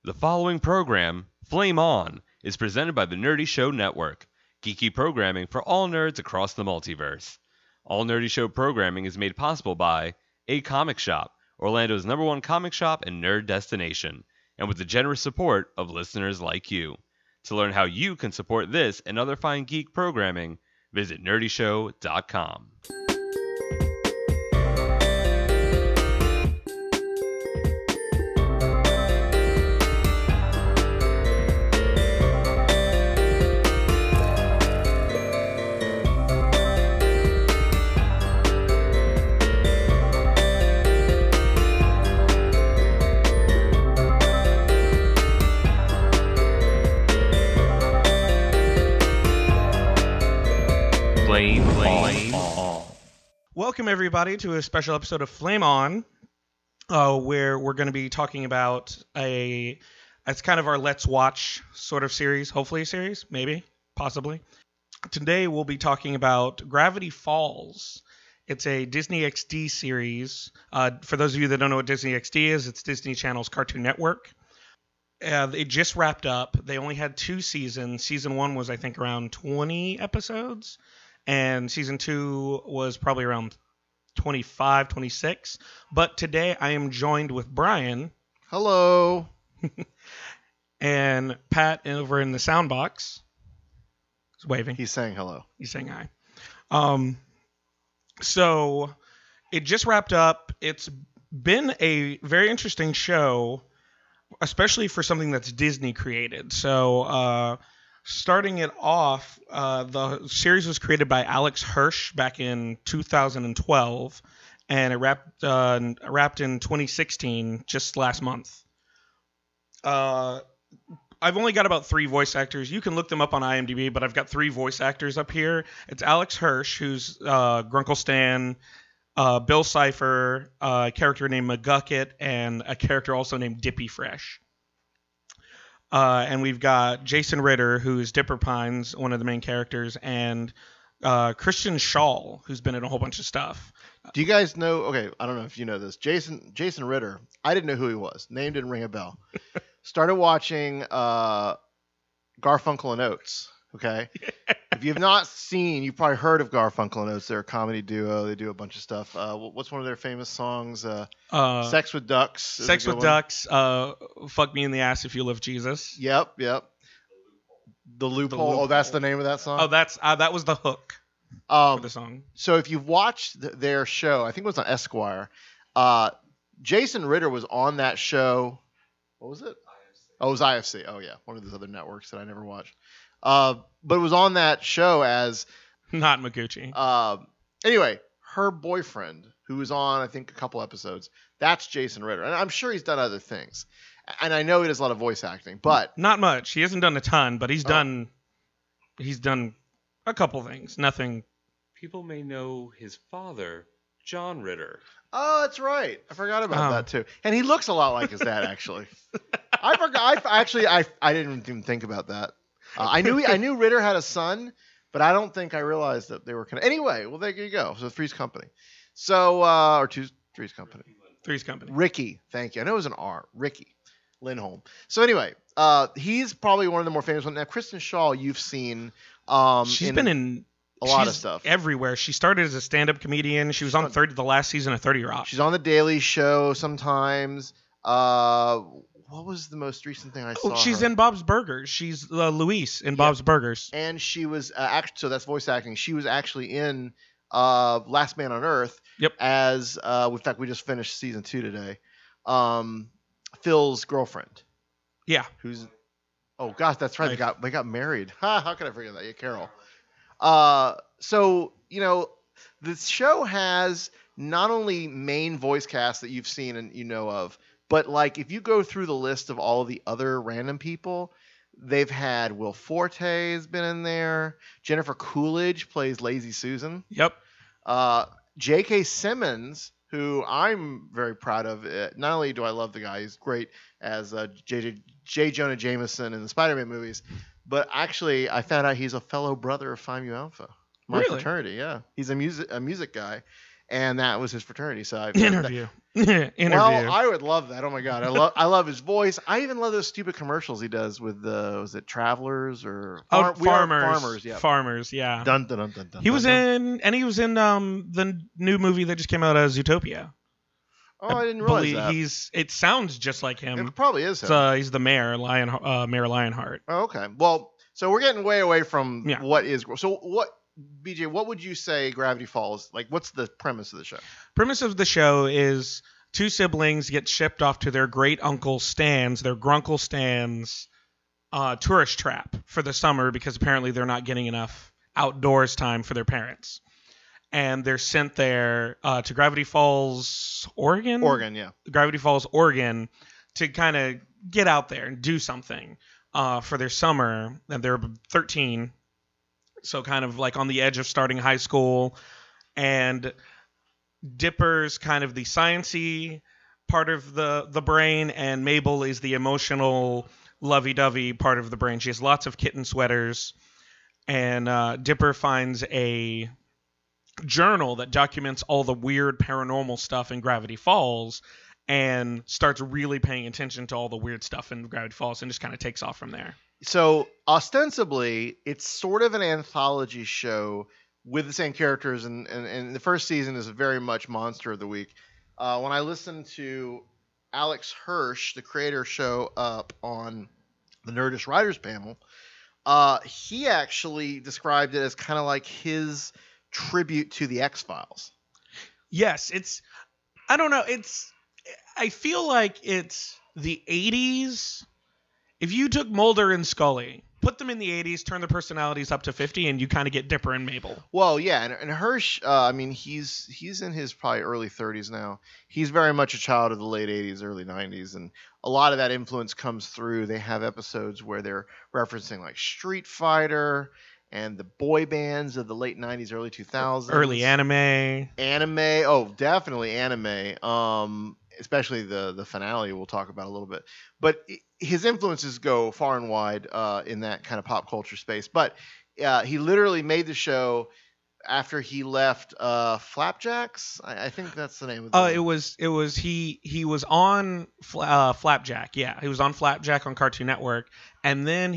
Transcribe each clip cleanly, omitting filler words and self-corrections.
The following program, Flame On, is presented by the Nerdy Show Network, geeky programming for all nerds across the multiverse. All Nerdy Show programming is made possible by A Comic Shop, Orlando's #1 comic shop and nerd destination, and with the generous support of listeners like you. To learn how you can support this and other fine geek programming, visit nerdyshow.com. Flame On. Welcome, everybody, to a special episode of Flame On, where we're going to be talking about it's kind of our Let's Watch sort of series, hopefully a series, maybe, possibly. Today, we'll be talking about Gravity Falls. It's a Disney XD series. For those of you that don't know what Disney XD is, it's Disney Channel's Cartoon Network. It just wrapped up. They only had 2 seasons. Season 1 was, I think, around 20 episodes. And season 2 was probably around 25, 26. But today I am joined with Brian. Hello. And Pat over in the sound box. He's waving. He's saying hello. He's saying hi. So it just wrapped up. It's been a very interesting show, especially for something that's Disney created. So starting it off, the series was created by Alex Hirsch back in 2012, and it wrapped in 2016, just last month. I've only got about 3 voice actors. You can look them up on IMDb, but I've got 3 voice actors up here. It's Alex Hirsch, who's Grunkle Stan, Bill Cipher, a character named McGucket, and a character also named Dippy Fresh. And we've got Jason Ritter, who's Dipper Pines, one of the main characters, and Christian Shaw, who's been in a whole bunch of stuff. Do you guys know? Okay, I don't know if you know this. Jason Ritter. I didn't know who he was. Name didn't ring a bell. Started watching Garfunkel and Oates. Okay, if you've not seen, you've probably heard of Garfunkel and Oates. They're a comedy duo. They do a bunch of stuff. What's one of their famous songs? Sex with Ducks. Sex with Ducks. Fuck Me in the Ass If You Love Jesus. Yep. The Loophole. Oh, that's the name of that song? Oh, that was the hook for the song. So if you've watched their show, I think it was on Esquire, Jason Ritter was on that show. What was it? Oh, it was IFC. Oh, yeah. One of those other networks that I never watched. But it was on that show as... Not Maguchi. Anyway, her boyfriend, who was on, I think, a couple episodes, that's Jason Ritter. And I'm sure he's done other things. And I know he does a lot of voice acting, but... Not much. He hasn't done a ton, but he's done a couple things. Nothing... People may know his father, John Ritter. Oh, that's right. I forgot about that, too. And he looks a lot like his dad, actually. I forgot. I didn't even think about that. I knew Ritter had a son, but I don't think I realized that they were kind of... Anyway, well, there you go. So Three's Company. So, or Three's Company. Three's Company. Ricky. Thank you. I know it was an R. Ricky Lindholm. So anyway, he's probably one of the more famous ones. Now, Kristen Shaw, you've seen... she's been in... A lot of stuff. Everywhere. She started as a stand-up comedian. She was on the last season of 30 Rock. She's on The Daily Show sometimes. What was the most recent thing I saw? She's in Bob's Burgers. She's Louise in Bob's Burgers. And she was so that's voice acting. She was actually in Last Man on Earth. Yep. As in fact, we just finished season 2 today. Phil's girlfriend. Yeah. Who's? Oh gosh, that's right. They got married. How could I forget that? Yeah, Carol. So, the show has not only main voice cast that you've seen and you know of, but like if you go through the list of all of the other random people, they've had Will Forte has been in there. Jennifer Coolidge plays Lazy Susan. Yep. J.K. Simmons, who I'm very proud of. Not only do I love the guy, he's great as J. Jonah Jameson in the Spider-Man movies, but actually I found out he's a fellow brother of Phi Mu Alpha, my fraternity. Yeah, he's a music guy, and that was his fraternity. So Interview. Interview. Well, I would love that. Oh my god, I love his voice. I even love those stupid commercials he does with was it Travelers or Farmers? Yeah, Farmers. Yeah. Dun dun dun dun dun. He was dun. he was in the new movie that just came out, Zootopia. Oh, I didn't realize that. It sounds just like him. It probably is him. He's the mayor, Mayor Lionheart. Oh, okay. Well, so we're getting way away from Yeah. what is. So what, BJ? What would you say Gravity Falls? Like, what's the premise of the show? Premise of the show is two siblings get shipped off to their great uncle Stan's, their grunkle Stan's, tourist trap for the summer because apparently they're not getting enough outdoors time for their parents. And they're sent there to Gravity Falls, Oregon? Oregon, yeah. Gravity Falls, Oregon, to kind of get out there and do something for their summer. And they're 13, so kind of like on the edge of starting high school. And Dipper's kind of the sciencey part of the brain, and Mabel is the emotional, lovey-dovey part of the brain. She has lots of kitten sweaters. And Dipper finds a journal that documents all the weird paranormal stuff in Gravity Falls and starts really paying attention to all the weird stuff in Gravity Falls and just kind of takes off from there. So ostensibly, it's sort of an anthology show with the same characters, and the first season is very much Monster of the Week. When I listened to Alex Hirsch, the creator, show up on the Nerdist Writers panel, he actually described it as kind of like his tribute to the X-Files. Yes, I don't know, I feel like it's the 80s. If you took Mulder and Scully, put them in the 80s, turn their personalities up to 50, and you kind of get Dipper and Mabel. Well, yeah, and Hirsch, I mean, he's in his probably early 30s now. He's very much a child of the late 80s, early 90s, and a lot of that influence comes through. They have episodes where they're referencing like Street Fighter and the boy bands of the late 90s, early 2000s. Early anime. Oh, definitely anime. Especially the finale we'll talk about a little bit. But his influences go far and wide in that kind of pop culture space. But he literally made the show after he left Flapjacks. I think that's the name of the he was on Flapjack. Yeah, he was on Flapjack on Cartoon Network, and then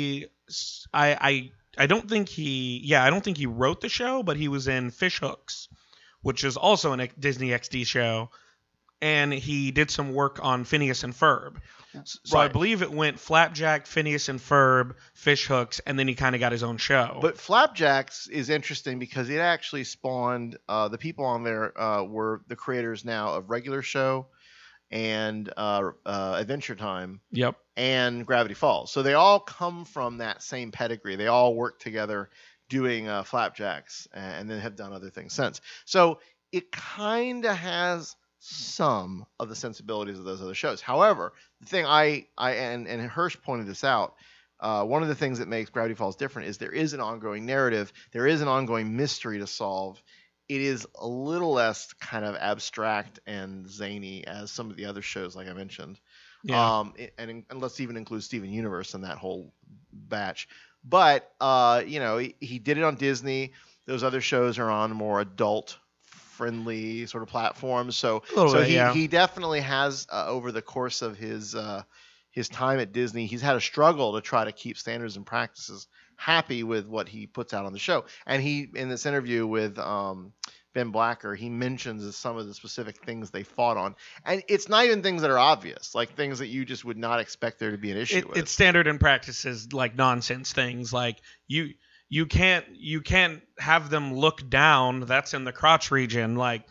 I don't think he wrote the show, but he was in Fish Hooks, which is also a Disney XD show, and he did some work on Phineas and Ferb. So right. I believe it went Flapjack, Phineas and Ferb, Fish Hooks, and then he kind of got his own show. But Flapjacks is interesting because it actually spawned the people on there were the creators now of Regular Show and Adventure Time. Yep. And Gravity Falls. So they all come from that same pedigree. They all work together doing Flapjacks and then have done other things since. So it kind of has some of the sensibilities of those other shows. However, the thing and Hirsch pointed this out, one of the things that makes Gravity Falls different is there is an ongoing narrative. There is an ongoing mystery to solve. It is a little less kind of abstract and zany as some of the other shows, like I mentioned. Yeah. And let's even include Steven Universe in that whole batch. But, he did it on Disney. Those other shows are on more adult-friendly sort of platforms. So he definitely has, over the course of his time at Disney, he's had a struggle to try to keep standards and practices happy with what he puts out on the show. And he, in this interview with Ben Blacker, he mentions some of the specific things they fought on. And it's not even things that are obvious, like things that you just would not expect there to be an issue with. It's standard and practices, like nonsense things. Like you can't have them look down. That's in the crotch region. Like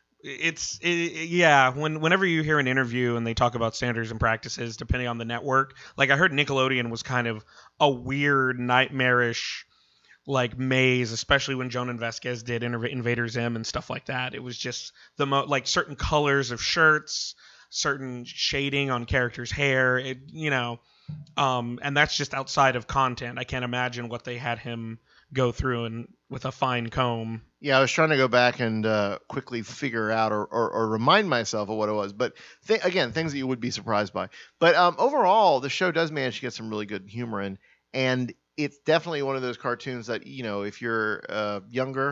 whenever you hear an interview and they talk about standards and practices, depending on the network, like I heard Nickelodeon was kind of a weird, nightmarish like maze, especially when Joan and Vasquez did Invader Zim and stuff like that. It was just like certain colors of shirts, certain shading on characters' hair, and that's just outside of content. I can't imagine what they had him go through and with a fine comb. Yeah, I was trying to go back and quickly figure out or remind myself of what it was. But again, things that you would be surprised by. But overall, the show does manage to get some really good humor in. And it's definitely one of those cartoons that, if you're younger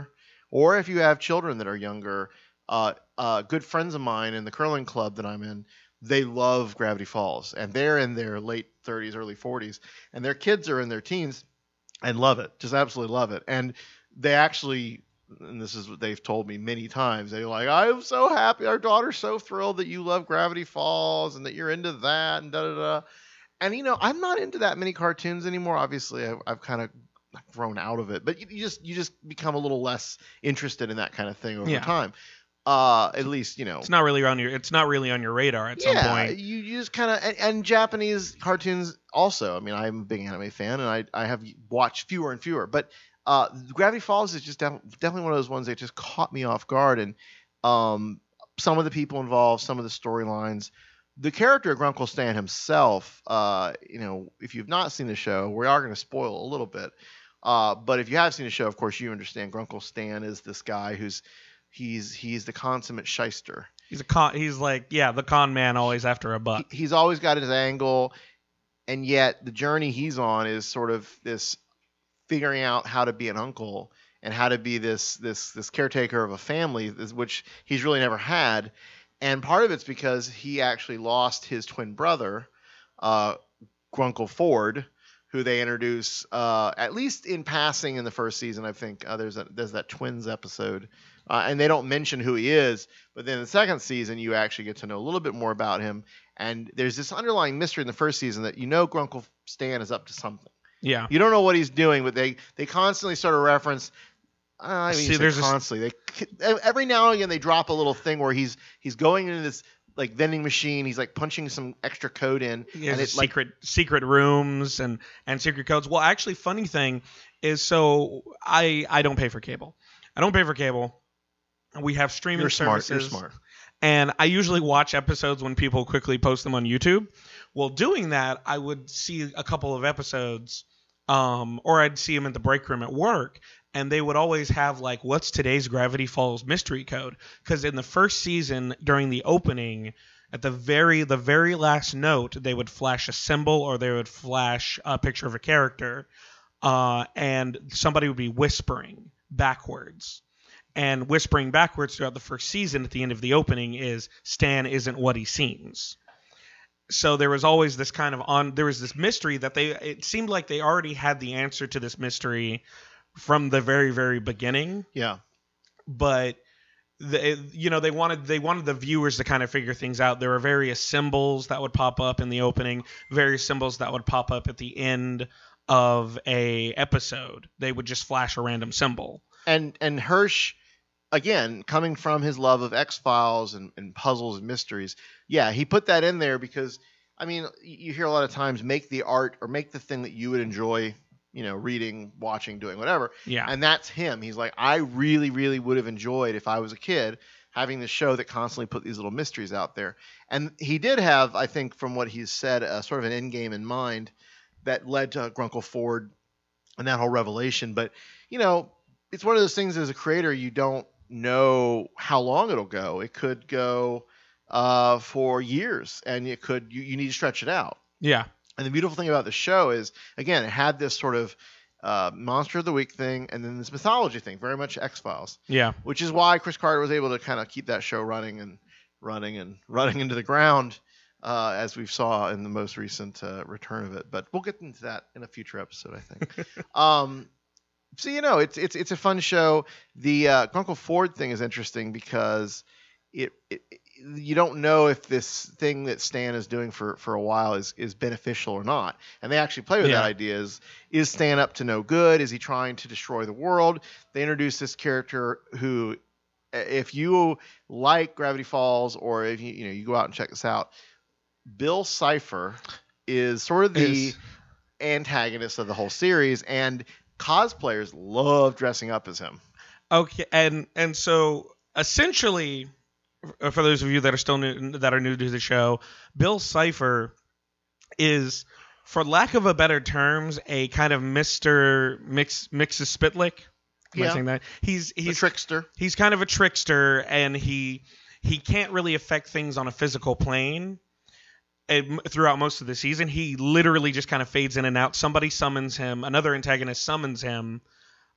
Or if you have children that are younger, good friends of mine in the curling club that I'm in, they love Gravity Falls, and they're in their late 30s, early 40s, and their kids are in their teens and love it, just absolutely love it. And they actually, and this is what they've told me many times, they're like, I'm so happy, our daughter's so thrilled that you love Gravity Falls and that you're into that and da-da-da. And, I'm not into that many cartoons anymore. Obviously, I've kind of thrown out of it, but you just become a little less interested in that kind of thing over time. At least it's not really on your radar at some point. You just kind of and Japanese cartoons also. I mean, I'm a big anime fan, and I have watched fewer and fewer. But Gravity Falls is just definitely one of those ones that just caught me off guard, and some of the people involved, some of the storylines. The character of Grunkle Stan himself, if you've not seen the show, we are going to spoil a little bit. But if you have seen the show, of course, you understand Grunkle Stan is this guy who's he's the consummate shyster. He's the con man always after a buck. He's always got his angle, and yet the journey he's on is sort of this figuring out how to be an uncle and how to be this caretaker of a family, which he's really never had. And part of it's because he actually lost his twin brother, Grunkle Ford, who they introduce at least in passing in the first season. I think there's that twins episode, and they don't mention who he is. But then in the second season, you actually get to know a little bit more about him. And there's this underlying mystery in the first season that Grunkle Stan is up to something. Yeah. You don't know what he's doing, but they constantly sort of reference. Constantly. Every now and again they drop a little thing where he's going into this like vending machine. He's like punching some extra code in, and it's secret rooms and secret codes. Well, actually, funny thing is, so I don't pay for cable. We have streaming services. You're smart. And I usually watch episodes when people quickly post them on YouTube. Well, doing that, I would see a couple of episodes, or I'd see them at the break room at work. And they would always have like, what's today's Gravity Falls mystery code? Because in the first season, during the opening, at the very last note, they would flash a symbol or they would flash a picture of a character, and somebody would be whispering backwards. And whispering backwards throughout the first season at the end of the opening is Stan isn't what he seems. So there was always this kind of there was this mystery that it seemed like they already had the answer to this mystery from the very, very beginning. Yeah. But they wanted the viewers to kind of figure things out. There were various symbols that would pop up in the opening, various symbols that would pop up at the end of a episode. They would just flash a random symbol. And Hirsch, again, coming from his love of X-Files and puzzles and mysteries, yeah, he put that in there because, I mean, you hear a lot of times make the art or make the thing that you would enjoy, reading, watching, doing whatever. Yeah. And that's him. He's like, I really, really would have enjoyed if I was a kid having this show that constantly put these little mysteries out there. And he did have, I think, from what he's said, sort of an end game in mind that led to Grunkle Ford and that whole revelation. But, it's one of those things as a creator, you don't know how long it'll go. It could go for years, and you need to stretch it out. Yeah. And the beautiful thing about the show is, again, it had this sort of Monster of the Week thing and then this mythology thing, very much X-Files. Yeah. Which is why Chris Carter was able to kind of keep that show running into the ground, as we saw in the most recent return of it. But we'll get into that in a future episode, I think. So, it's a fun show. The Grunkle Ford thing is interesting because you don't know if this thing that Stan is doing for a while is beneficial or not. And they actually play with that idea. Is Stan up to no good? Is he trying to destroy the world? They introduce this character who, if you like Gravity Falls or if you go out and check this out, Bill Cipher is sort of the antagonist of the whole series, and cosplayers love dressing up as him. Okay, and so essentially, for those of you that are new to the show, Bill Cipher is, for lack of a better terms, a kind of Mr. Mxyzptlk. Am I saying that? He's a trickster. He's kind of a trickster, and he can't really affect things on a physical plane. Throughout most of the season, he literally just kind of fades in and out. Somebody summons him, another antagonist summons him,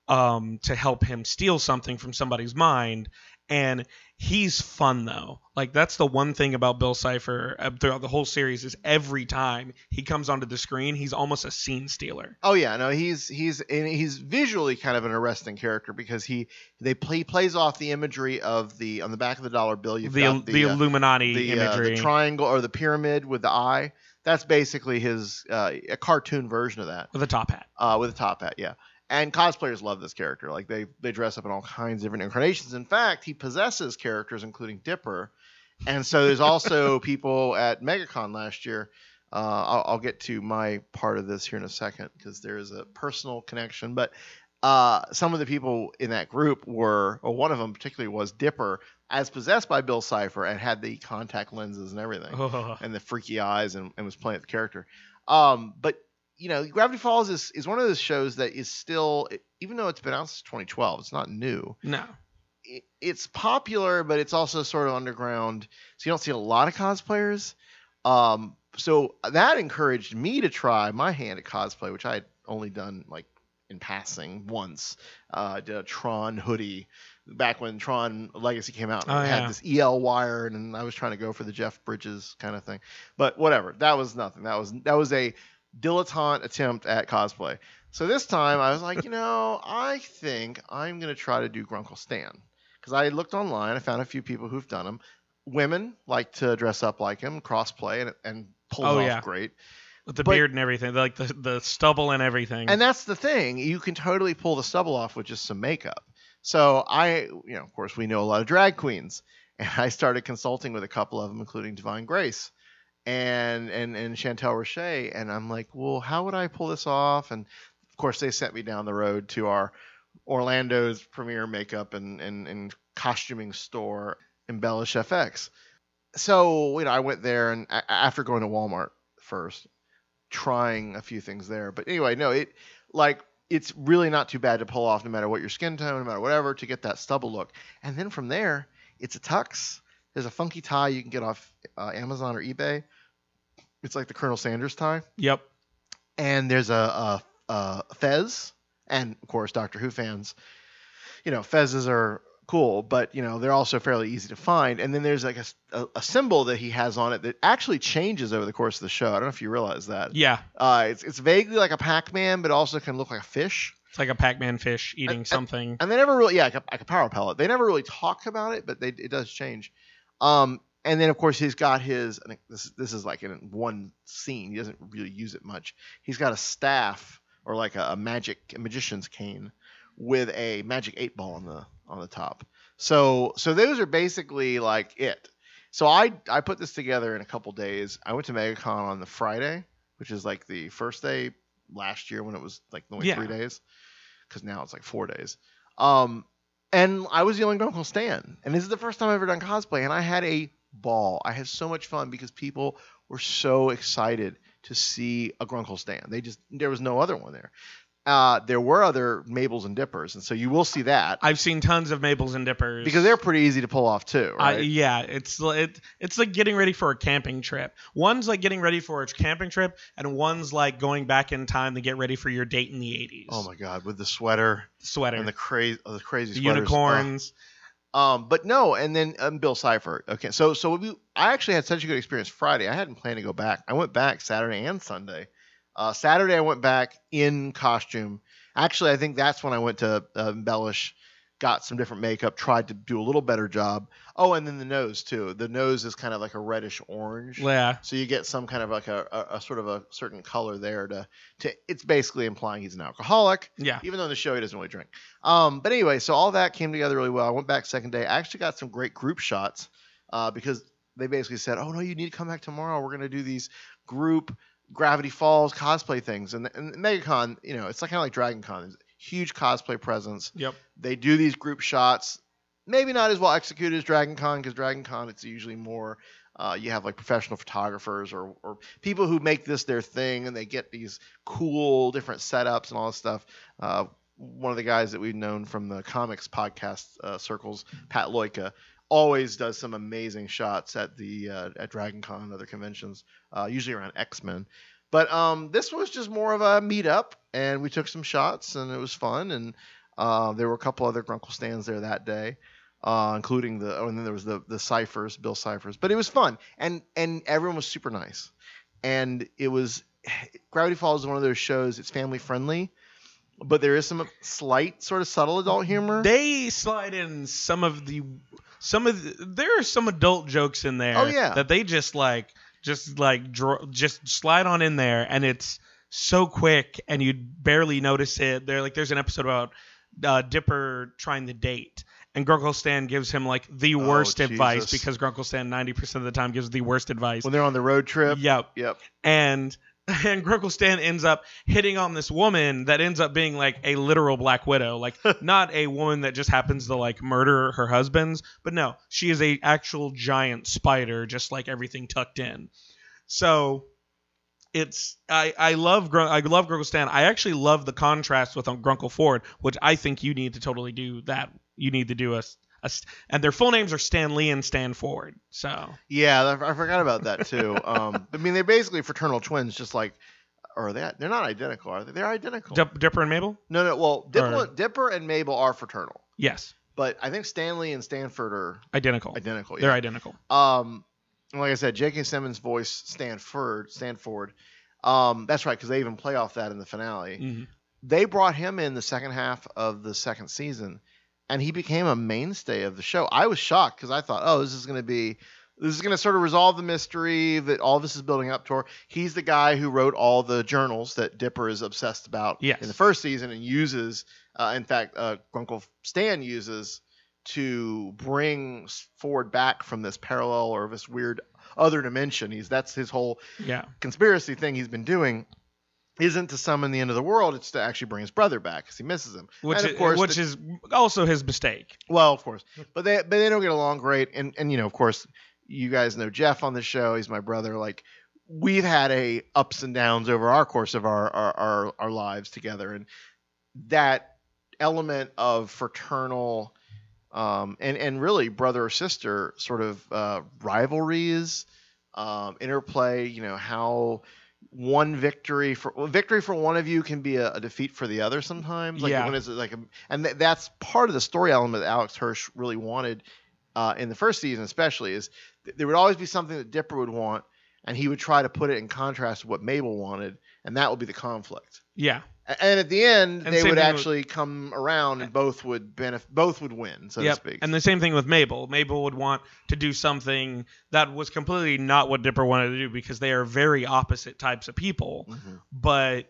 to help him steal something from somebody's mind. And he's fun though. Like that's the one thing about Bill Cipher throughout the whole series is every time he comes onto the screen, he's almost a scene stealer. Oh yeah, no, he's visually kind of an arresting character because he plays off the imagery of on the back of the dollar bill. You've got the Illuminati imagery, the triangle or the pyramid with the eye. That's basically his a cartoon version of that with a top hat. With a top hat, yeah. And cosplayers love this character. Like they dress up in all kinds of different incarnations. In fact, he possesses characters including Dipper. And so there's also people at MegaCon last year. I'll get to my part of this here in a second because there is a personal connection. But some of the people in that group one of them particularly was Dipper, as possessed by Bill Cipher, and had the contact lenses and everything, and the freaky eyes, and was playing the character. But Gravity Falls is one of those shows that is still, even though it's been out since 2012, it's not new. No. It's popular, but it's also sort of underground, so you don't see a lot of cosplayers. So that encouraged me to try my hand at cosplay, which I had only done like in passing once. I did a Tron hoodie back when Tron Legacy came out. And it had this EL wire, and I was trying to go for the Jeff Bridges kind of thing. But whatever, that was nothing. That was a dilettante attempt at cosplay. So this time I was like, I think I'm going to try to do Grunkle Stan. Because I looked online, I found a few people who've done them. Women like to dress up like him, crossplay, and pull it off great. With the beard and everything, like the stubble and everything. And that's the thing. You can totally pull the stubble off with just some makeup. So of course, we know a lot of drag queens. And I started consulting with a couple of them, including Divine Grace and Chantel Roche, and I'm like, well, how would I pull this off? And of course, they sent me down the road to our Orlando's premier makeup and costuming store, Embellish FX. So I went there, and after going to Walmart first, trying a few things there. But anyway, no, it's really not too bad to pull off, no matter what your skin tone, no matter whatever, to get that stubble look. And then from there, it's a tux. There's a funky tie you can get off Amazon or eBay. It's like the Colonel Sanders tie. Yep. And there's a fez. And, of course, Doctor Who fans, fezzes are cool, but, they're also fairly easy to find. And then there's like a symbol that he has on it that actually changes over the course of the show. I don't know if you realize that. Yeah. It's vaguely like a Pac-Man, but also can look like a fish. It's like a Pac-Man fish eating something. And they never really, like a power pellet. They never really talk about it, but it does change. And then, of course, he's got his, I think this is like in one scene. He doesn't really use it much. He's got a staff or like a magician's cane with a magic 8-ball on the top. So those are basically like it. So I put this together in a couple days. I went to MegaCon on the Friday, which is like the first day last year when it was like only 3 days, because now it's like 4 days. And I was the only Grunkle Stan. And this is the first time I've ever done cosplay. And I had a ball. I had so much fun because people were so excited to see a Grunkle Stan. There was no other one there. There were other Mabels and Dippers. And so you will see that. I've seen tons of Mabels and Dippers. Because they're pretty easy to pull off too, right? Yeah, it's like getting ready for a camping trip. One's like getting ready for a camping trip, and one's like going back in time to get ready for your date in the 80s. Oh my God, with the sweater and the crazy sweaters. Unicorns. But no, and then Bill Cipher. Okay, so I actually had such a good experience Friday. I hadn't planned to go back. I went back Saturday and Sunday. Saturday I went back in costume. Actually, I think that's when I went to Embellish, got some different makeup, tried to do a little better job. Oh, and then the nose too. The nose is kind of like a reddish orange. Yeah. So you get some kind of like a sort of a certain color there to it's basically implying he's an alcoholic. Yeah. Even though in the show he doesn't really drink. But anyway, so all that came together really well. I went back second day. I actually got some great group shots because they basically said, "Oh no, you need to come back tomorrow. We're gonna do these group Gravity Falls cosplay things." And MegaCon, it's like kind of like Dragon Con. There's huge cosplay presence. Yep. They do these group shots. Maybe not as well executed as Dragon Con, because Dragon Con it's usually more you have like professional photographers or people who make this their thing, and they get these cool different setups and all this stuff. One of the guys that we've known from the comics podcast circles, Pat Loika, always does some amazing shots at Dragon Con and other conventions, usually around X-Men. But this was just more of a meetup, and we took some shots, and it was fun. And There were a couple other Grunkle Stans there that day, including and then there was the Cyphers, Bill Cyphers. But it was fun, and everyone was super nice, and it was Gravity Falls is one of those shows. It's family friendly, but there is some slight sort of subtle adult humor. They slide in there are some adult jokes in there. Oh, yeah. That they just slide on in there, and it's so quick, and you barely notice it. There's an episode about Dipper trying to date, and Grunkle Stan gives him like the worst advice, because Grunkle Stan 90% of the time gives the worst advice when they're on the road trip. Yep. And And Grunkle Stan ends up hitting on this woman that ends up being like a literal Black Widow, like not a woman that just happens to like murder her husbands, but no, she is a actual giant spider, just like everything tucked in. So it's I love Grunkle Stan. I actually love the contrast with Grunkle Ford, which I think you need to totally do that. You need to do and their full names are Stan Lee and Stan Ford. So yeah, I forgot about that too. I mean, they're basically fraternal twins, just like, or they're not identical, are they? They're identical. Dipper and Mabel? No. Well, Dipper and Mabel are fraternal. Yes, but I think Stanley and Stanford are identical. Identical. Yeah. They're identical. Like I said, J.K. Simmons voiced Stanford. That's right, because they even play off that in the finale. Mm-hmm. They brought him in the second half of the second season, and he became a mainstay of the show. I was shocked because I thought, this is going to sort of resolve the mystery that all this is building up toward. He's the guy who wrote all the journals that Dipper is obsessed about in the first season and uses. In fact, Grunkle Stan uses to bring Ford back from this parallel or this weird other dimension. That's his whole conspiracy thing he's been doing. Isn't to summon the end of the world, it's to actually bring his brother back because he misses him. Which is also his mistake. Well, of course. But they don't get along great. And of course, you guys know Jeff on the show. He's my brother. Like, we've had a ups and downs over our course of our lives together. And that element of fraternal and really brother or sister sort of rivalries, interplay, how one victory for one of you can be a defeat for the other sometimes. When it's that's part of the story element that Alex Hirsch really wanted in the first season, especially, is there would always be something that Dipper would want, and he would try to put it in contrast to what Mabel wanted, and that would be the conflict. Yeah. And at the end, they would actually come around, and both would win, so to speak. And the same thing with Mabel. Mabel would want to do something that was completely not what Dipper wanted to do, because they are very opposite types of people. Mm-hmm. But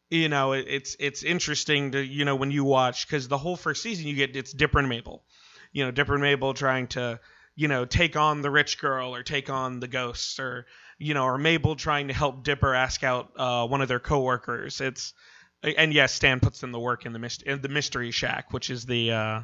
it's interesting to when you watch, because the whole first season it's Dipper and Mabel. Dipper and Mabel trying to take on the rich girl or take on the ghosts, or Mabel trying to help Dipper ask out one of their coworkers. And yes, Stan puts in the work in the Mystery Shack, which is the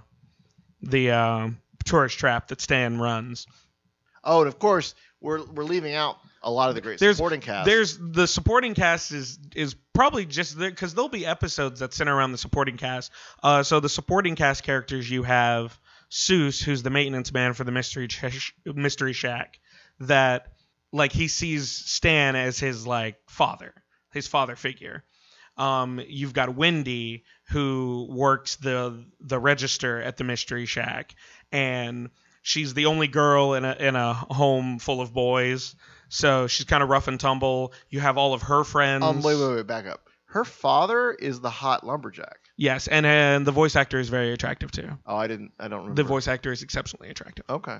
tourist trap that Stan runs. Oh, and of course, we're leaving out a lot of the great supporting cast. There's the supporting cast is probably just there because there'll be episodes that center around the supporting cast. So the supporting cast characters, you have Seuss, who's the maintenance man for the Mystery Shack, that like he sees Stan as his his father figure. You've got Wendy, who works the register at the Mystery Shack, and she's the only girl in a home full of boys, so she's kind of rough and tumble. You have all of her friends. Wait, back up. Her father is the hot lumberjack. Yes, and the voice actor is very attractive too. Oh, I don't remember. The voice actor is exceptionally attractive. Okay.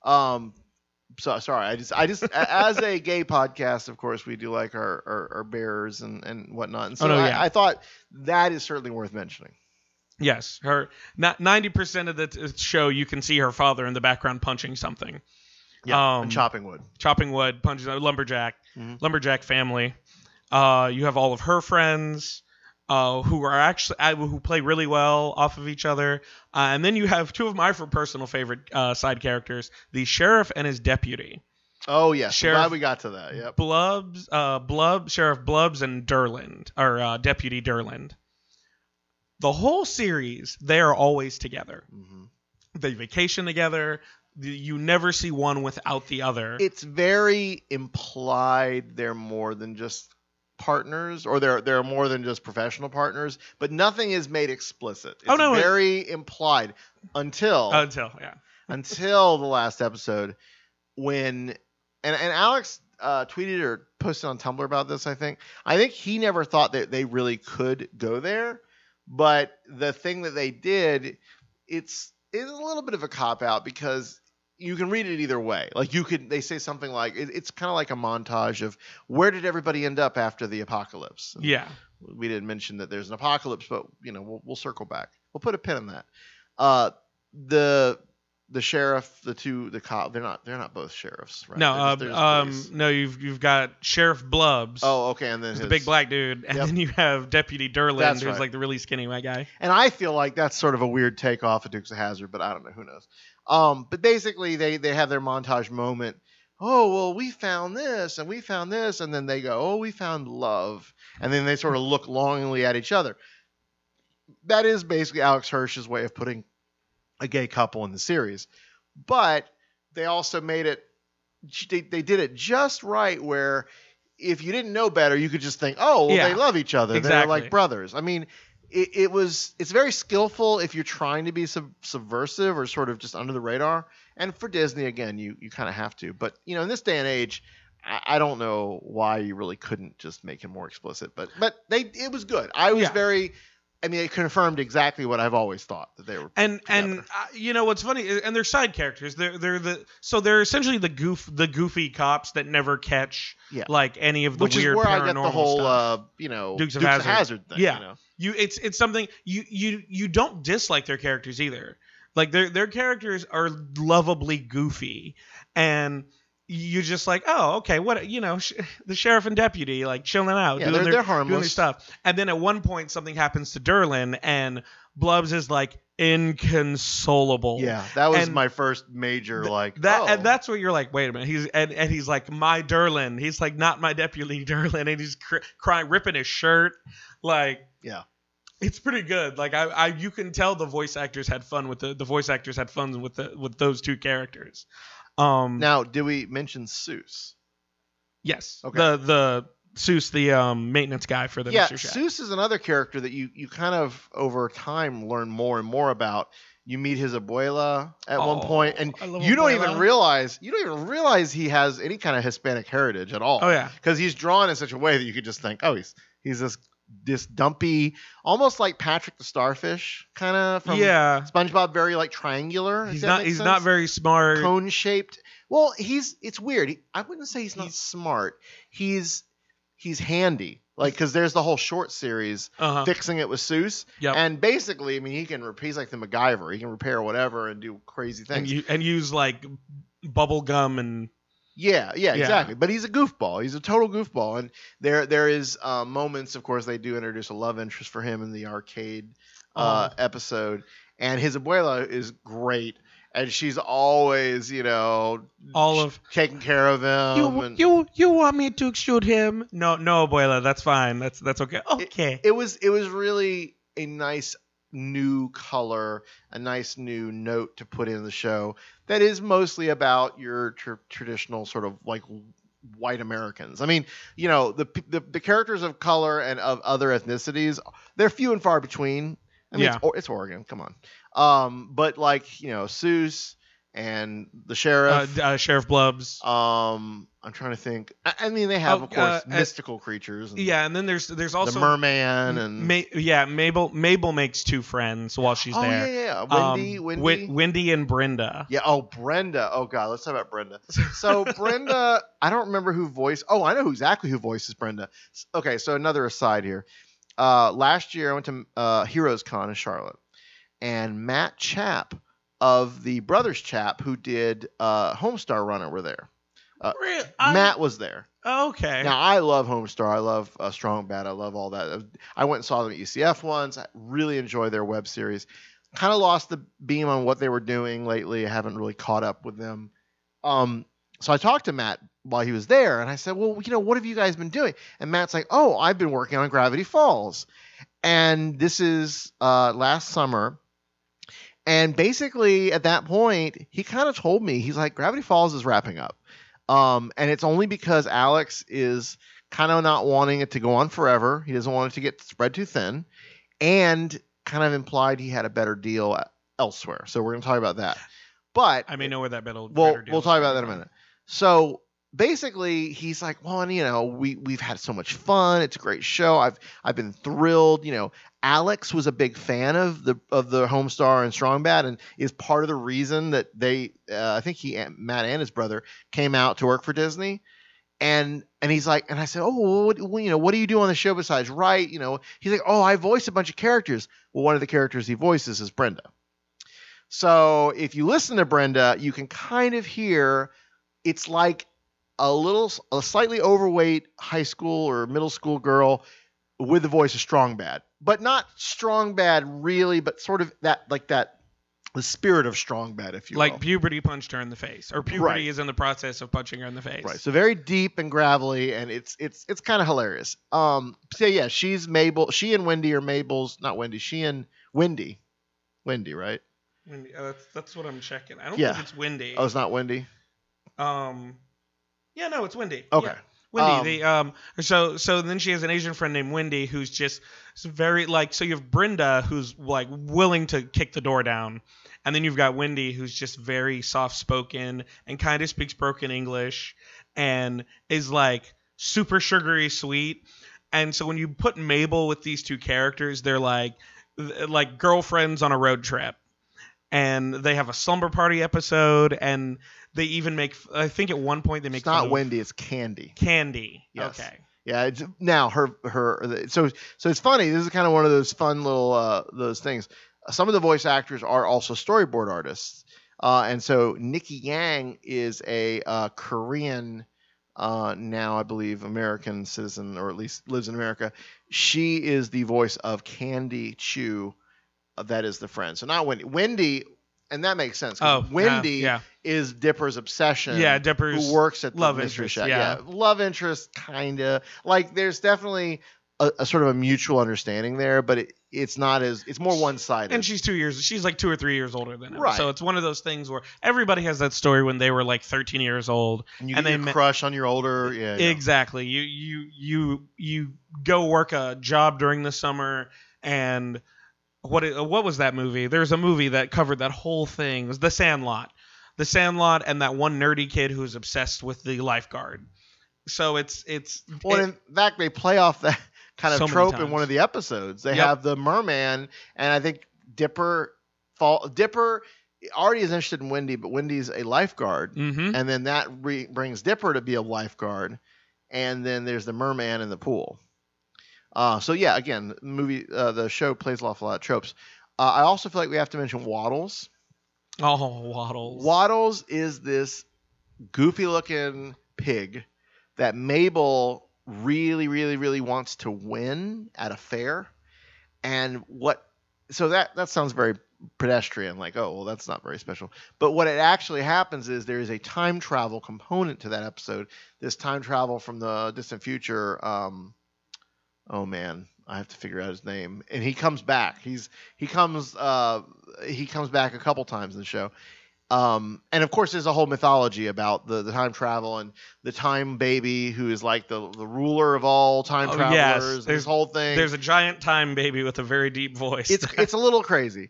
So sorry, I just as a gay podcast, of course, we do like our bears and whatnot. And so I thought that is certainly worth mentioning. Yes, her 90% of the show you can see her father in the background punching something. Yeah, and chopping wood. Punching a lumberjack, mm-hmm. lumberjack family. You have all of her friends who play really well off of each other. And then you have two of my personal favorite side characters, the sheriff and his deputy. Oh, yes. I'm glad we got to that. Yep. Sheriff Blubbs and Durland, or Deputy Durland. The whole series, they are always together. Mm-hmm. They vacation together. You never see one without the other. It's very implied they're more than just partners, or they're more than just professional partners, but nothing is made explicit. It's no, very implied until until the last episode when and Alex tweeted or posted on Tumblr about this. I think he never thought that they really could go there, but the thing that they did, it's a little bit of a cop out because you can read it either way. Like they say something like it's kind of like a montage of where did everybody end up after the apocalypse. And yeah. we didn't mention that there's an apocalypse, but we'll circle back. We'll put a pin in that. The sheriff, the cop, they're not both sheriffs, right? No, they're just no, you've got Sheriff Blubbs. Oh, okay, and then the big black dude, and then you have Deputy Derlin, who's like the really skinny white guy. And I feel like that's sort of a weird takeoff of Dukes of Hazzard, but I don't know, who knows. But basically, they have their montage moment. Oh, well, we found this, and we found this, and then they go, oh, we found love, and then they sort of look longingly at each other. That is basically Alex Hirsch's way of putting a gay couple in the series, but they also made it. They did it just right, where if you didn't know better, you could just think, "Oh, well, they love each other. Exactly. They're like brothers." I mean, it's very skillful if you're trying to be subversive or sort of just under the radar. And for Disney, again, you kind of have to. But in this day and age, I don't know why you really couldn't just make it more explicit. But it was good. I was very. I mean, it confirmed exactly what I've always thought, that they were. And what's funny, and they're side characters. They're essentially the goofy cops that never catch like any of the Which weird is where paranormal I get the whole stuff. Dukes of Hazzard thing. Yeah, it's something you don't dislike their characters either. Like their characters are lovably goofy, and you're just like, oh, okay, what, the sheriff and deputy, like, chilling out, they're harmless, doing their stuff. And then at one point, something happens to Derlin, and Blubbs is, like, inconsolable. Yeah, that was my first major, And that's where you're like, wait a minute. He's like, my Derlin. He's like, not my deputy Derlin. And he's crying, ripping his shirt. Like, yeah. It's pretty good. Like, you can tell the voice actors had fun with the voice actors had fun with those two characters. Now, did we mention Seuss? Yes. Okay. The Seuss, the maintenance guy for the Mr. Shack. Seuss is another character that you kind of over time learn more and more about. You meet his abuela at one point, and you don't even realize he has any kind of Hispanic heritage at all. Oh yeah, because he's drawn in such a way that you could just think, oh, he's this dumpy, almost like Patrick the Starfish, kind of from SpongeBob, very like triangular. He's not very smart. Cone shaped. Well, it's weird. I wouldn't say he's not smart. He's handy. Like, because there's the whole short series, Fixing It with Seuss. Yep. And basically, I mean, he's like the MacGyver. He can repair whatever and do crazy things. And use like bubble gum and... Yeah, exactly. But he's a goofball. He's a total goofball. And there is moments, of course, they do introduce a love interest for him in the arcade episode. And his abuela is great. And she's always, taking care of him. You want me to shoot him? No, abuela, that's fine. That's okay. Okay. It was really a nice new color, a nice new note to put in the show that is mostly about your traditional sort of like white Americans. I mean, the characters of color and of other ethnicities, they're few and far between. I mean, it's Oregon. Come on. But like, Seuss and the sheriff, Sheriff Blubbs. I'm trying to think. I mean, they have, of course, mystical creatures. And then there's also the merman and Mabel makes two friends while she's there. Wendy and Brenda. Yeah. Oh, Brenda. Oh God, let's talk about Brenda. So Brenda, I don't remember who voiced. Oh, I know exactly who voices Brenda. Okay, so another aside here. Last year I went to Heroes Con in Charlotte, and Matt Chapp of the Brothers Chapp, who did Homestar Runner, were there. Really? Matt was there. Okay. Now, I love Homestar. I love Strong Bad. I love all that. I went and saw them at ECF once. I really enjoy their web series. Kind of lost the beam on what they were doing lately. I haven't really caught up with them. So I talked to Matt while he was there, and I said, well, what have you guys been doing? And Matt's like, oh, I've been working on Gravity Falls. And this is last summer. And basically, at that point, he kind of told me, he's like, Gravity Falls is wrapping up. And it's only because Alex is kind of not wanting it to go on forever. He doesn't want it to get spread too thin, and kind of implied he had a better deal elsewhere. So we're going to talk about that. But I may know where that better we'll deal is talk about that in from. a minute. So basically, he's like, well, and, you know, we've had so much fun. It's a great show. I've been thrilled. You know, Alex was a big fan of the Homestar and Strong Bad, and is part of the reason that they, I think Matt and his brother came out to work for Disney. And he's like, and I said, oh, what do you do on the show besides write? You know, he's like, oh, I voice a bunch of characters. Well, one of the characters he voices is Brenda. So if you listen to Brenda, you can kind of hear it's like a slightly overweight high school or middle school girl with the voice of Strong Bad, but not Strong Bad really, but sort of the spirit of Strong Bad, if you will. Like puberty punched her in the face, or puberty Right. is in the process of punching her in the face. Right. So very deep and gravelly, and it's kind of hilarious. So yeah, she's Mabel. She and Wendy are Mabel's, not Wendy. She and Wendy, right? Wendy, that's what I'm checking. I don't Yeah. think it's Wendy. Oh, it's not Wendy. Yeah, no, it's Wendy. Okay. Yeah. Wendy. So then she has an Asian friend named Wendy who's just very like. So you have Brenda who's like willing to kick the door down, and then you've got Wendy who's just very soft spoken and kind of speaks broken English and is like super sugary sweet. And so when you put Mabel with these two characters, they're like girlfriends on a road trip. And they have a slumber party episode, and they even make. I think at one point they make. It's not Wendy. It's Candy. Candy. Yes. Okay. Yeah. Now her. So it's funny. This is kind of one of those fun little those things. Some of the voice actors are also storyboard artists, and so Nikki Yang is a Korean. Now I believe American citizen, or at least lives in America. She is the voice of Candy Chu. That is the friend. So not Wendy. Wendy, and that makes sense. Wendy is Dipper's obsession. Yeah, Dipper's who works at the love Mystery interest, Shack. yeah. Love interest, kinda. Like there's definitely a sort of a mutual understanding there, but it's not as it's more one-sided. And she's like 2 or 3 years older than him. Right. So it's one of those things where everybody has that story when they were like 13 years old. and you and get a crush on your older. Yeah. Exactly. You go work a job during the summer, and what was that movie? There's a movie that covered that whole thing. It was The Sandlot. The Sandlot, and that one nerdy kid who's obsessed with the lifeguard. So it's in fact, they play off that kind So of many trope in times. one of the episodes. They Yep. have the merman, and I think Dipper already is interested in Wendy, but Wendy's a lifeguard, Mhm. and then that brings Dipper to be a lifeguard, and then there's the merman in the pool. So yeah, again, the show plays an awful lot of tropes. I also feel like we have to mention Waddles. Oh, Waddles. Waddles is this goofy-looking pig that Mabel really, really, really wants to win at a fair. And so that sounds very pedestrian, like, oh, well, that's not very special. But what it actually happens is there is a time travel component to that episode. This time travel from the distant future. Oh man, I have to figure out his name. And he comes back. He comes back a couple times in the show. And of course, there's a whole mythology about the time travel and the time baby who is like the ruler of all time travelers. This whole thing. There's a giant time baby with a very deep voice. It's a little crazy.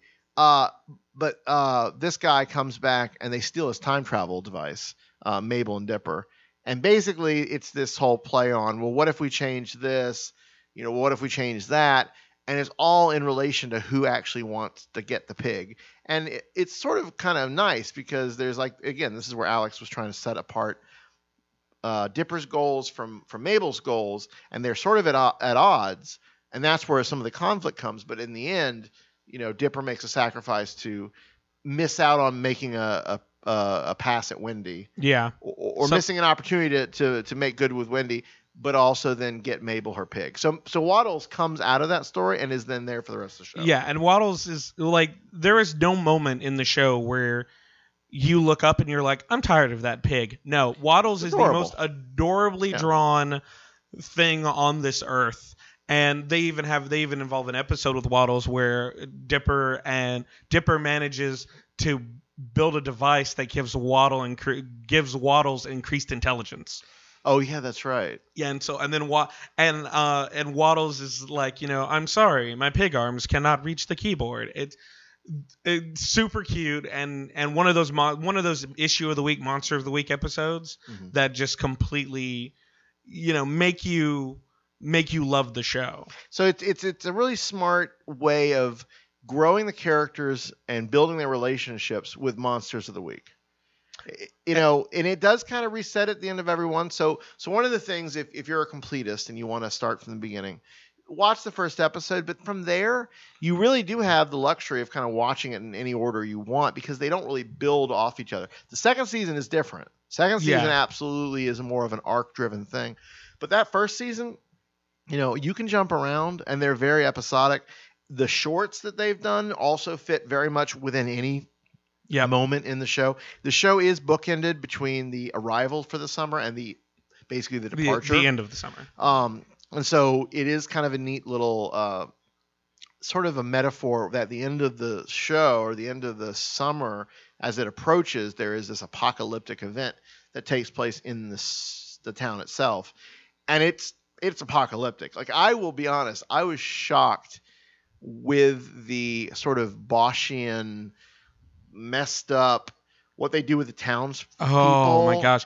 But this guy comes back and they steal his time travel device, Mabel and Dipper. And basically, it's this whole play on, well, what if we change this? You know, what if we change that? And it's all in relation to who actually wants to get the pig. And it's sort of kind of nice because there's like, again, this is where Alex was trying to set apart Dipper's goals from Mabel's goals, and they're sort of at odds. And that's where some of the conflict comes. But in the end, you know, Dipper makes a sacrifice to miss out on making a pass at Wendy. Yeah. Or missing an opportunity to make good with Wendy, but also then get Mabel her pig. So Waddles comes out of that story and is then there for the rest of the show. Yeah, and Waddles is like, there is no moment in the show where you look up and you're like, I'm tired of that pig. No, Waddles is the most adorably drawn thing on this earth. And they even involve an episode with Waddles where Dipper manages to build a device that gives Waddles increased intelligence. Oh yeah, that's right. Yeah, and then Waddles is like, I'm sorry, my pig arms cannot reach the keyboard. It's super cute, and one of those issue of the week, monster of the week episodes that just completely, make you love the show. So it's a really smart way of growing the characters and building their relationships with monsters of the week. And it does kind of reset at the end of every one. So one of the things, if you're a completist and you want to start from the beginning, watch the first episode, but from there you really do have the luxury of kind of watching it in any order you want, because they don't really build off each other. The second season is different. Second season absolutely is more of an arc driven thing, but that first season, you can jump around and they're very episodic. The shorts that they've done also fit very much within any moment in the show. The show is bookended between the arrival for the summer and basically the departure, the end of the summer. And so it is kind of a neat little sort of a metaphor that the end of the show, or the end of the summer, as it approaches, there is this apocalyptic event that takes place in the town itself, and it's apocalyptic. Like, I will be honest, I was shocked with the sort of Boschian, messed up, what they do with the townspeople. Oh my gosh,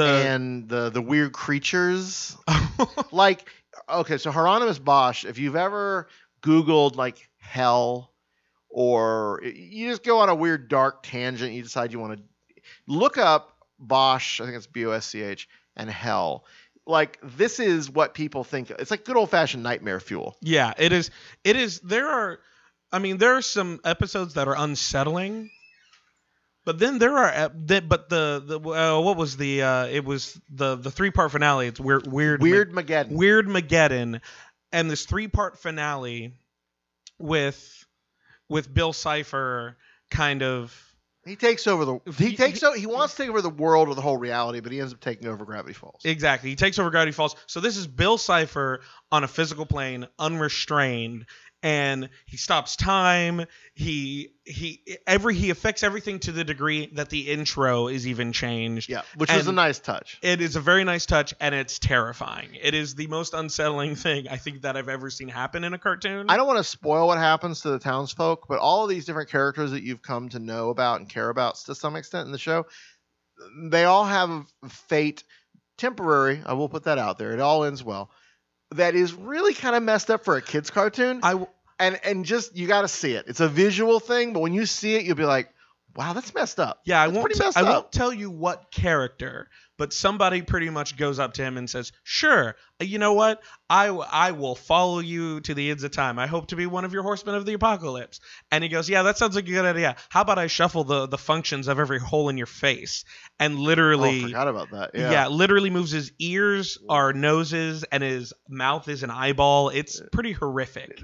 the weird creatures. Like, okay, so Hieronymus Bosch, if you've ever Googled like hell, or you just go on a weird dark tangent, you decide you want to look up Bosch, I think it's Bosch, and hell. Like, this is what people think. It's like good old fashioned nightmare fuel. Yeah, it is. There are some episodes that are unsettling. But then there are, what was it was the 3-part finale. It's Weirdmageddon, and this 3-part finale with Bill Cipher kind of. He wants to take over the world or the whole reality, but he ends up taking over Gravity Falls. Exactly, he takes over Gravity Falls. So this is Bill Cipher on a physical plane, unrestrained. And he stops time. He affects everything to the degree that the intro is even changed. Yeah, which was a nice touch. It is a very nice touch, and it's terrifying. It is the most unsettling thing I think that I've ever seen happen in a cartoon. I don't want to spoil what happens to the townsfolk, but all of these different characters that you've come to know about and care about to some extent in the show, they all have a fate, temporary. I will put that out there. It all ends well. That is really kind of messed up for a kid's cartoon. And just, you got to see it. It's a visual thing, but when you see it, you'll be like, wow, that's messed up. Yeah, I won't tell you what character, but somebody pretty much goes up to him and says, sure, you know what? I will follow you to the ends of time. I hope to be one of your horsemen of the apocalypse. And he goes, yeah, that sounds like a good idea. How about I shuffle the functions of every hole in your face? And literally... Oh, I forgot about that. Yeah, literally moves his ears or noses, and his mouth is an eyeball. It's pretty horrific.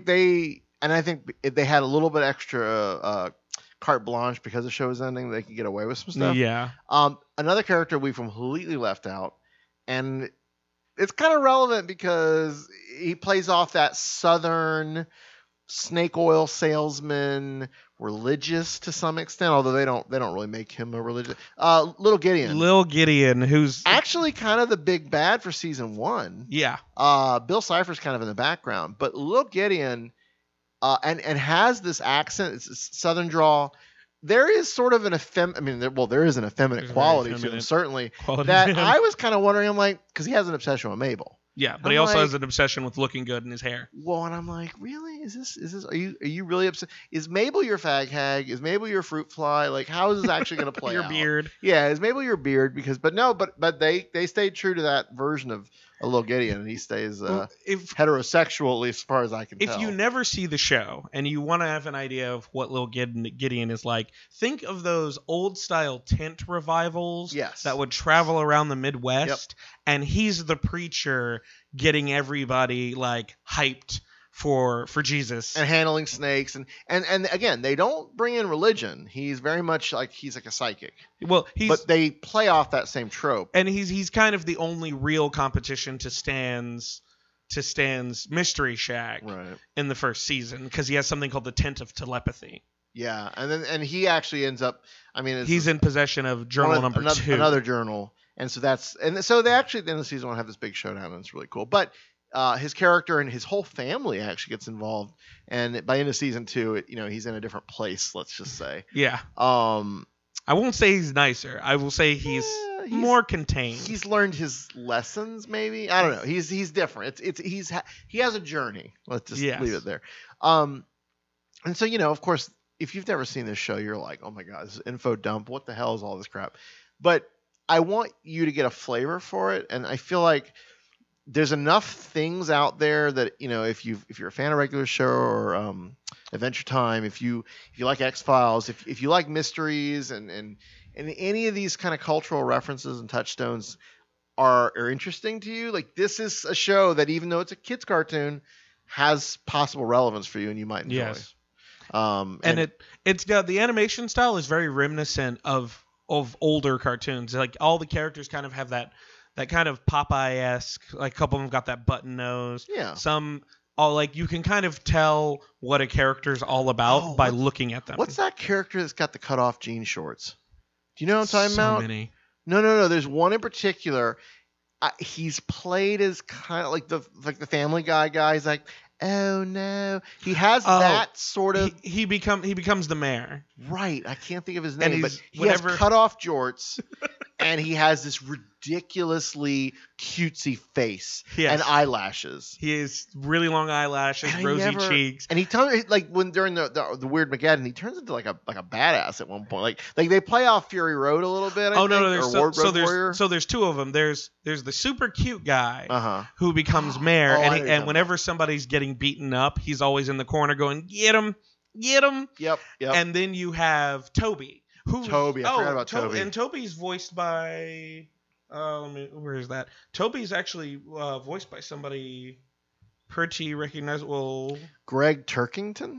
And I think they had a little bit extra... carte blanche because the show is ending. They could get away with some stuff. Yeah. Another character we completely left out, and it's kind of relevant because he plays off that southern snake oil salesman, religious to some extent, although they don't really make him a religious. Little Gideon, who's actually kind of the big bad for season 1. Yeah. Bill Cipher's kind of in the background, but Little Gideon. And has this accent, it's southern drawl. There is sort of an there is an effeminate quality to him, certainly. That I was kind of wondering, I'm like, because he has an obsession with Mabel. Yeah, but he also has an obsession with looking good in his hair. Well, and I'm like, really? Is this? Are you really upset? Is Mabel your fag hag? Is Mabel your fruit fly? Like, how is this actually going to play your out? Beard? Yeah, is Mabel your beard? But they stayed true to that version of a Little Gideon, and he stays heterosexual, at least as far as I can tell. If you never see the show and you want to have an idea of what Little Gideon is like, think of those old style tent revivals that would travel around the Midwest, and he's the preacher getting everybody like hyped for Jesus and handling snakes and again, they don't bring in religion. He's very much like he's like a psychic. Well, but they play off that same trope. And he's kind of the only real competition to Stan's Mystery Shack in the first season, because he has something called the Tent of Telepathy. Yeah, and he actually ends up. I mean, he's in possession of journal number 2, another journal. And so they actually at the end of the season 1 have this big showdown, and it's really cool. But his character and his whole family actually gets involved, and by the end of season 2, he's in a different place. Let's just say. Yeah. I won't say he's nicer. I will say he's more contained. He's learned his lessons, maybe. I don't know. He's different. He has a journey. Let's just leave it there. And so of course, if you've never seen this show, you're like, oh my god, this is info dump. What the hell is all this crap? But I want you to get a flavor for it, and I feel like there's enough things out there that if you're a fan of regular show or Adventure Time, if you like X-Files, if you like mysteries and any of these kind of cultural references and touchstones are interesting to you, like this is a show that even though it's a kids cartoon has possible relevance for you and you might enjoy. Yes. And it's got the animation style is very reminiscent of older cartoons. Like all the characters kind of have that kind of Popeye-esque, like a couple of them got that button nose. Yeah. Some like you can kind of tell what a character's all about by looking at them. What's that character that's got the cut off jean shorts? Do you know what I'm talking about? So many. No. There's one in particular. He's played as kind of like the Family Guy guy. He's like, oh no. He has that sort of. He becomes the mayor. Right. I can't think of his name, and but he has cut off jorts. And he has this ridiculously cutesy face and eyelashes. He has really long eyelashes, rosy cheeks. And he turns when during the Weird Mageddon, he turns into like a badass at one point. Like they play off Fury Road a little bit. There's two of them. There's the super cute guy who becomes mayor, and whenever somebody's getting beaten up, he's always in the corner going, "Get him, get him." Yep. And then you have Toby. I forgot about Toby. And Toby's voiced by where is that? Toby's actually voiced by somebody pretty recognizable. Greg Turkington?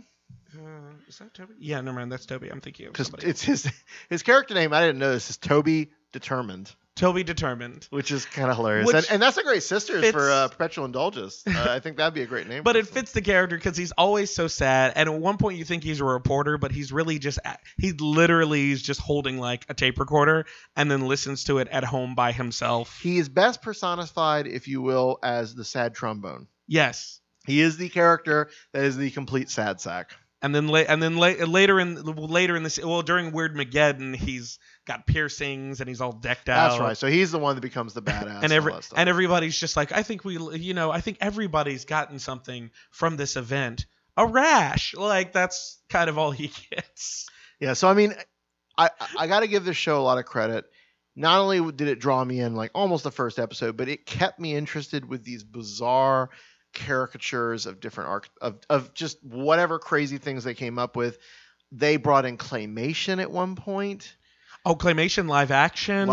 Is that Toby? Yeah, never mind. That's Toby. I'm thinking of somebody. It's his character name. I didn't know this is Toby Determined. Toby Determined, which is kind of hilarious, and that's a great Sisters for Perpetual Indulgence. I think that'd be a great name. But it fits the character because he's always so sad, and at one point you think he's a reporter, but he's really he literally is just holding like a tape recorder and then listens to it at home by himself. He is best personified, if you will, as the sad trombone. Yes, he is the character that is the complete sad sack. And then later in this, during Weird Mageddon, he's got piercings and he's all decked out. That's right. So he's the one that becomes the badass. and everybody's just like, I think everybody's gotten something from this event. A rash. Like that's kind of all he gets. Yeah. So I mean, I got to give this show a lot of credit. Not only did it draw me in like almost the first episode, but it kept me interested with these bizarre caricatures of different of just whatever crazy things they came up with. They brought in claymation at one point. Oh, claymation live action.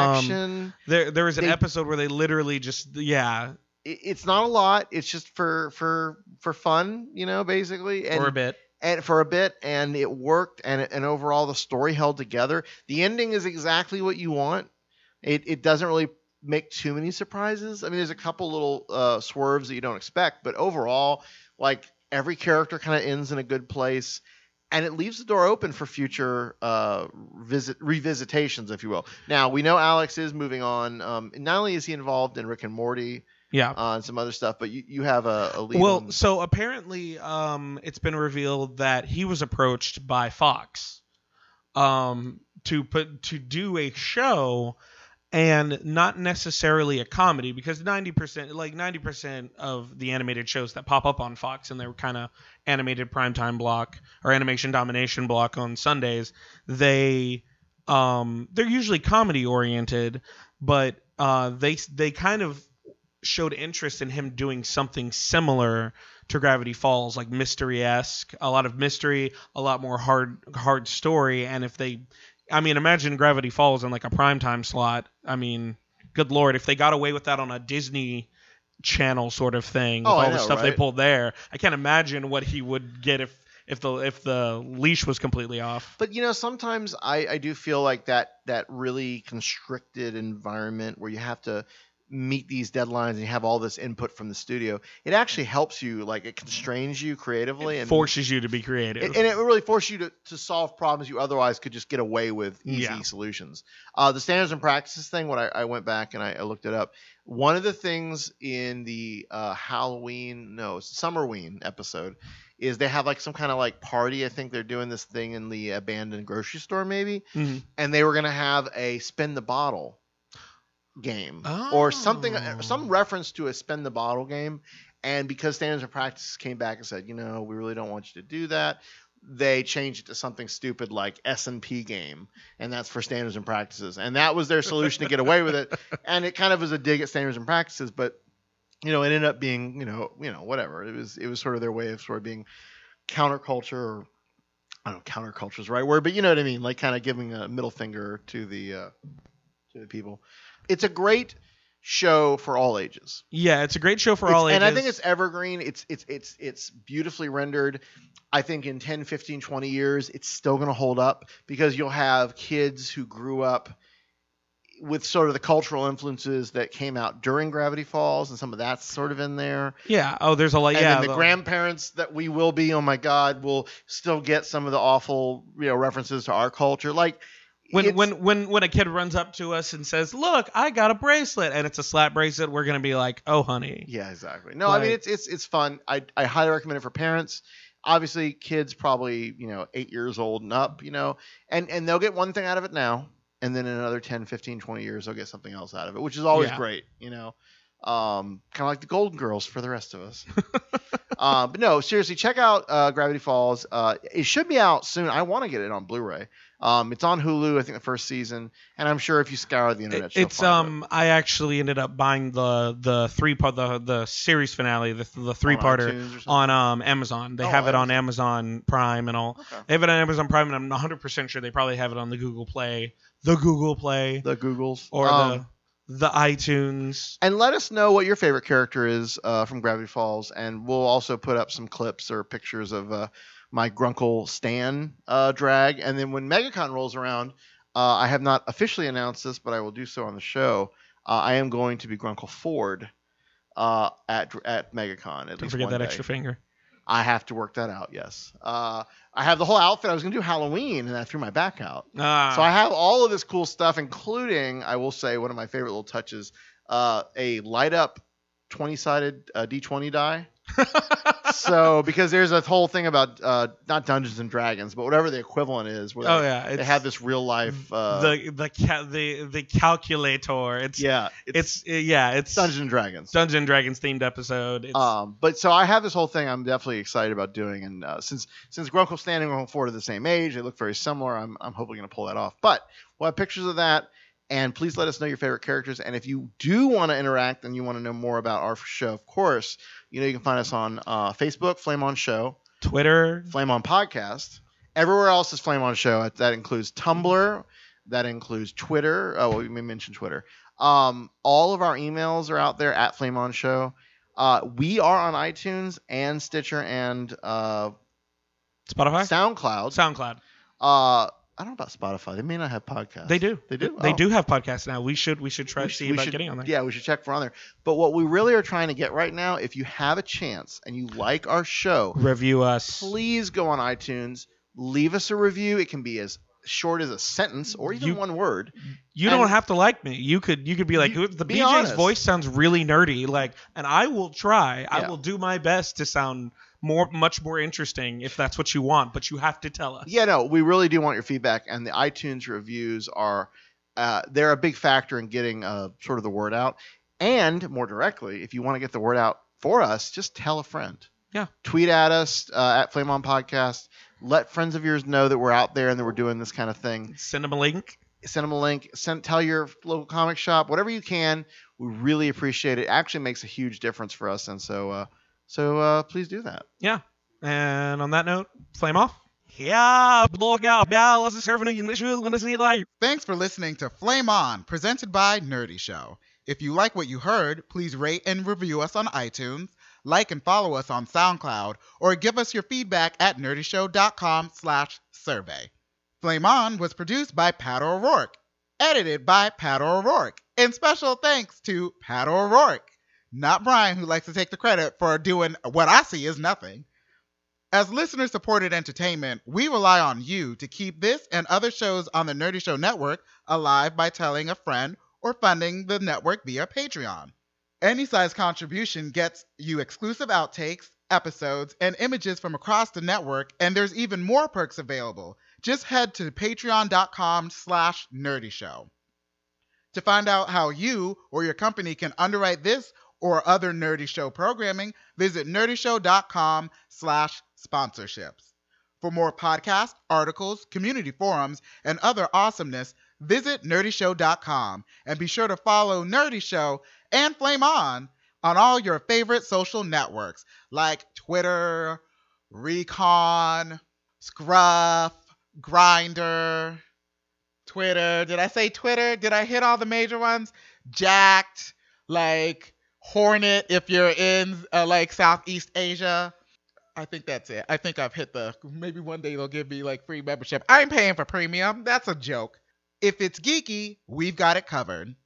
There was an episode where they literally just It's not a lot. It's just for fun, basically. And, for a bit. And it worked, and overall the story held together. The ending is exactly what you want. It doesn't really make too many surprises. I mean, there's a couple little swerves that you don't expect, but overall, like every character kind of ends in a good place, and it leaves the door open for future revisitations, if you will. Now we know Alex is moving on. Not only is he involved in Rick and Morty, and some other stuff, but you have a lead. Well, so apparently, it's been revealed that he was approached by Fox, to do a show. And not necessarily a comedy, because 90% of the animated shows that pop up on Fox and their kind of animated primetime block or animation domination block on Sundays, they're usually comedy oriented, but they kind of showed interest in him doing something similar to Gravity Falls, like mystery-esque, a lot of mystery, a lot more hard story, and imagine Gravity Falls in like a primetime slot. I mean, good Lord, if they got away with that on a Disney Channel sort of thing, with all the stuff they pulled there, I can't imagine what he would get if the leash was completely off. But sometimes I do feel like that really constricted environment where you have to meet these deadlines and you have all this input from the studio, it actually helps you. Like, it constrains you creatively and forces you to be creative. and it really forces you to solve problems you otherwise could just get away with easy solutions. The standards and practices thing, when I went back and I looked it up, one of the things in the Summerween episode is they have like some kind of like party. I think they're doing this thing in the abandoned grocery store maybe. Mm-hmm. And they were going to have a spin the bottle game or something, some reference to a spin the bottle game. And because standards and practices came back and said, we really don't want you to do that, they changed it to something stupid like S&P game, and that's for standards and practices. And that was their solution to get away with it. And it kind of was a dig at standards and practices, but it ended up being, whatever. It was sort of their way of sort of being counterculture, or I don't know, counterculture is the right word, but you know what I mean, like kind of giving a middle finger to the people. It's a great show for all ages. Yeah, it's a great show for all ages. And I think it's evergreen. It's beautifully rendered. I think in 10, 15, 20 years, it's still going to hold up because you'll have kids who grew up with sort of the cultural influences that came out during Gravity Falls, and some of that's sort of in there. Yeah. Oh, there's a lot. And then the grandparents that we will be, oh my God, will still get some of the awful, references to our culture. Like when a kid runs up to us and says, "Look, I got a bracelet," and it's a slap bracelet, we're gonna be like, "Oh, honey." Yeah, exactly. No, I mean it's fun. I highly recommend it for parents. Obviously, kids probably 8 years old and up, and they'll get one thing out of it now. And then in another 10, 15, 20 years, they'll get something else out of it, which is always great, kind of like the Golden Girls for the rest of us. But no, seriously, check out Gravity Falls. It should be out soon. I want to get it on Blu-ray. It's on Hulu, I think, the first season, and I'm sure if you scour the internet, you'll find it. I actually ended up buying the series finale, the 3-parter on Amazon. They have it on Amazon Prime and all. Okay. They have it on Amazon Prime, and I'm 100% sure they probably have it on the Google Play, the Googles, or the iTunes. And let us know what your favorite character is from Gravity Falls, and we'll also put up some clips or pictures of my Grunkle Stan drag. And then when MegaCon rolls around, I have not officially announced this, but I will do so on the show. I am going to be Grunkle Ford at MegaCon. Don't forget that extra finger. I have to work that out, yes. I have the whole outfit. I was going to do Halloween, and I threw my back out. So I have all of this cool stuff, including, I will say, one of my favorite little touches, a light-up 20-sided D20 die. So, because there's a whole thing about not Dungeons and Dragons, but whatever the equivalent is, where they have this real life the calculator. It's Dungeons and Dragons themed episode. But so I have this whole thing I'm definitely excited about doing, and since Grunkle Stan and Grunkle Ford are the same age, they look very similar. I'm hopefully going to pull that off. But we'll have pictures of that. And please let us know your favorite characters. And if you do want to interact and you want to know more about our show, of course, you can find us on Facebook, Flame On Show, Twitter, Flame On Podcast. Everywhere else is Flame On Show. That includes Tumblr. That includes Twitter. Oh, well, we may mention Twitter. All of our emails are out there at Flame On Show. We are on iTunes and Stitcher and Spotify, SoundCloud. I don't know about Spotify. They may not have podcasts. They do. They do? They do have podcasts now. We should try to see about getting on there. Yeah, we should check for on there. But what we really are trying to get right now, if you have a chance and you like our show, review us. Please go on iTunes, leave us a review. It can be as short as a sentence or even one word. You don't have to like me. You could be like, the BJ's honest. Voice sounds really nerdy, and I will try. Yeah. I will do my best to sound much more interesting if that's what you want, but you have to tell us. Yeah, no, we really do want your feedback, and the iTunes reviews are they're a big factor in getting sort of the word out. And more directly, if you want to get the word out for us, just tell a friend. Yeah. Tweet at us at Flame On Podcast. Let friends of yours know that we're out there and that we're doing this kind of thing. Send them a link. Tell your local comic shop, whatever you can. We really appreciate it. It actually makes a huge difference for us, and so please do that. Yeah. And on that note, flame off. Yeah, Thanks for listening to Flame On, presented by Nerdy Show. If you like what you heard, please rate and review us on iTunes, like and follow us on SoundCloud, or give us your feedback at nerdyshow.com/survey. Flame On was produced by Pat O'Rourke. Edited by Pat O'Rourke. And special thanks to Pat O'Rourke, not Brian, who likes to take the credit for doing what I see is nothing. As listener-supported entertainment, we rely on you to keep this and other shows on the Nerdy Show Network alive by telling a friend or funding the network via Patreon. Any size contribution gets you exclusive outtakes, episodes, and images from across the network, and there's even more perks available. Just head to patreon.com/nerdyshow. To find out how you or your company can underwrite this or other Nerdy Show programming, visit nerdyshow.com/sponsorships. For more podcasts, articles, community forums, and other awesomeness, visit nerdyshow.com, and be sure to follow Nerdy Show and Flame On all your favorite social networks like Twitter, Recon, Scruff, Grindr, Twitter. Did I say Twitter? Did I hit all the major ones? Jacked, like Hornet if you're in like Southeast Asia. I think that's it. I think I've hit maybe one day they'll give me like free membership. I'm paying for premium. That's a joke. If it's geeky, we've got it covered.